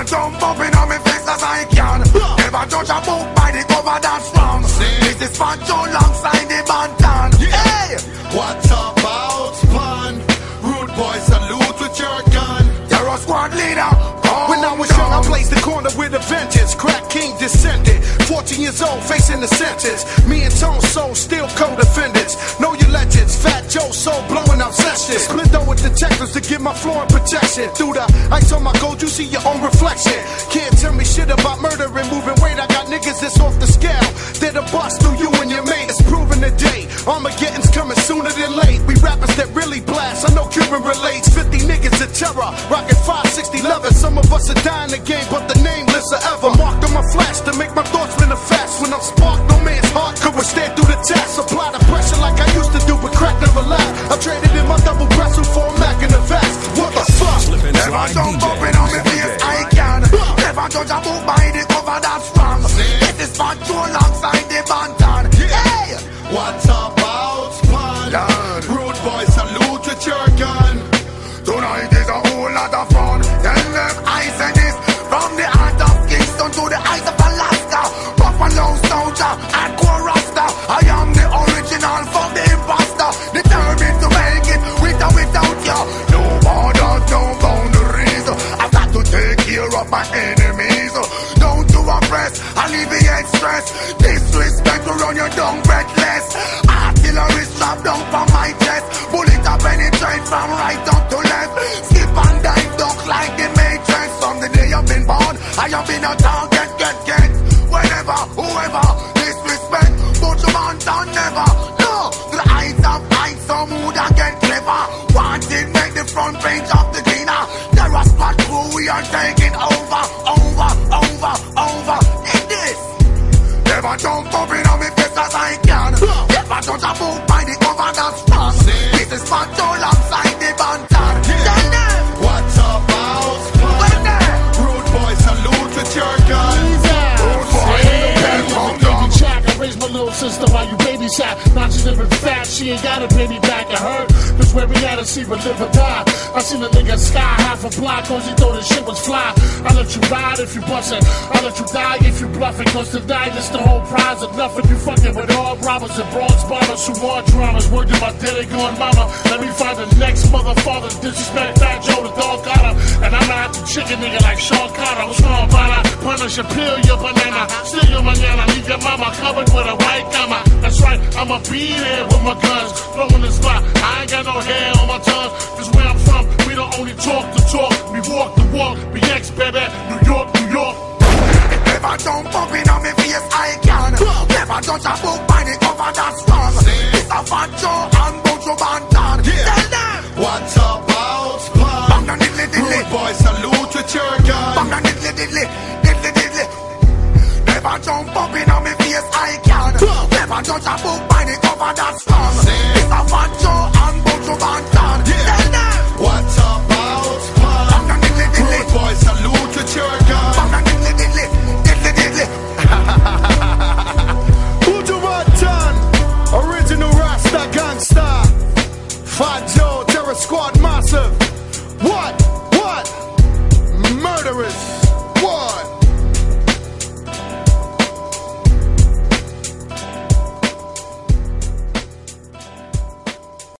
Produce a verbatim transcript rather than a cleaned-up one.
Never jump up in on me face as I can. Never judge a book by the cover that's wrong. This is Pancho alongside the Bantan. Hey! What about Pan? Rude boy salute with your gun. You're a squad leader. When I was young, I blazed the corner with a vengeance. Crack king descended, fourteen years old, facing the sentence. Me and Tone Soul still co-defendants. Know your legends, Fat Joe Soul blowing out sessions. Split with detectives to get my floor in protection. Through the ice on my gold, you see your own reflection. Can't tell me shit about murder and moving weight. I got niggas that's off the scale. They're the bust through you and your mate. It's proven today. Armageddon's coming sooner than late. We rappers that really blast. I know Cuban relates. fifty niggas of terror, rockin' five sixty leather. Some of us are dying again, but the name lives forever. Marked on my flash to make my thoughts spin fast. When I'm sparked, no man's heart could withstand through the test. Apply the pressure like I used to do, but crack never left. I traded in my double wrestle for a Mac in the vest. What the fuck? Never jump up in on me face, I can. Never judge a book by the cover that's wrong. This is Pancho alongside the Bantan. Hey! What about Pan? Rude boy salute with your gun. Tonight is a whole lot of fun. Tell them I said this. From the heart of Kingston to the eyes of Alaska. Buffalo soldier and core rasta. I am the original from the imposter. Determined to make it with or without you. No borders, no boundaries. I've got to take care of my enemies. Don't you oppress, alleviate stress. Disrespect to run your dung breathless. Artillery strapped down from my chest. Bullet a penetrate from right up to left. Skip and dive, duck like the Matrix. From the day I've been born, I have been a target, get, get. Whenever, whoever, disrespect. But you want to never. No, to the eyes of eyes, some mood and get clever. Wanted, make the front page of the Gina. There are squad crew, we are taking over, over, over, over. In this, never jump up in on me face as I can. Never judge a book by the cover that's wrong. This is Pancho alongside the Bantan. Tell them. What's about Pan? Rude boy salute with your gun. Raise my little sister while you babysat. Now she living fat, she ain't got a baby back. I heard this where we had to see but live or die. I seen a nigga sky half a block cause he thought his shit was fly. I let you ride if you bustin', I let you die if you bluffin'. Cause to die this the whole prize of nothing. You fucking with all robbers and broad spotters who want dramas. Word to my daddy going mama. Let me find the next motherfucker disrespect Fat Joe the dog got her. And I'm not the chicken nigga like Sean Carter. What's wrong, Bana? Punish your peel your banana. Steal your manana, leave your mama covered with a white gamma. That's right, I'ma be there with my guns. Blowing the spot, I ain't got no hair on my tongue. Cause where I'm from, we don't only talk the talk, we walk the walk. We ex baby, New York, New York. Never jump up in on me face, I can. Never judge a book by the cover that's wrong. It's a Pancho and Pancho Bantan. Tell them. What's about Pan? Rude boy salute with your gun. Bang and diddly diddly, diddly diddly. Never jump up in on me face, I can. Never judge a book by the cover that's wrong. It's a Pancho and Pancho Bantan. Tell them. What's about Pan? Rude boy salute with your gun. Bang and diddly diddly, diddly diddly. Buju Bantan, original Rasta gangsta. Fat Joe, Terror Squad massive. What? What? Murderers.